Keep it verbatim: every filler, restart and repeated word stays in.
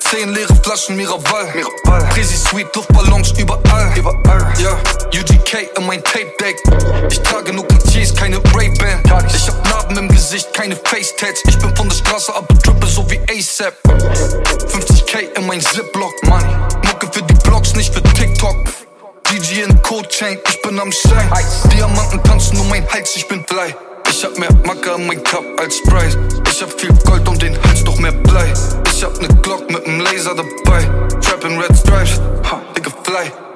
zehn leere Flaschen Miraval. Miraval. Crazy Sweet, Luftballons überall. Überall. Ja, U G K in mein Tape-Deck. Ich trage nur Cartiers, keine Ray-Ban. Ich hab Narben im Gesicht, keine Face-Tats. Ich bin von der Straße, aber drippe so wie A$AP. fünfzig K in mein Ziplock, Money. Mucke für die Blogs, nicht für TikTok. D J in Code Chain, ich bin am Schein. Diamanten tanzen um mein Hals, ich bin Blei. Ich hab mehr Macke in mein Cup als Sprite. Ich hab viel Gold um den Hals, doch mehr Blei. Ich hab ne Glock mit nem Laser dabei. Trappin' Red Stripes, ha, Digga Fly.